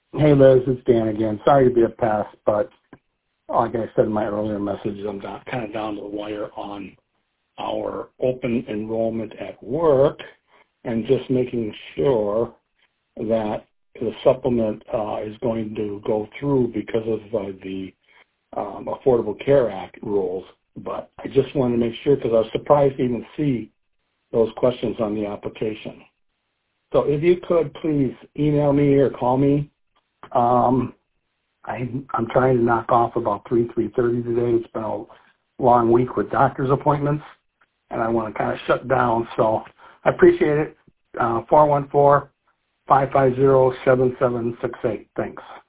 Hey Liz, it's Dan again. Sorry to be a pest, but like I said in my earlier message, I'm kind of down to the wire on our open enrollment at work and just making sure that the supplement is going to go through because of the Affordable Care Act rules. But I just wanted to make sure because I was surprised to even see those questions on the application. So if you could please email me or call me. I'm trying to knock off about 3:30 today. It's been a long week with doctor's appointments, and I want to kind of shut down. So I appreciate it. 414-550-7768. Thanks.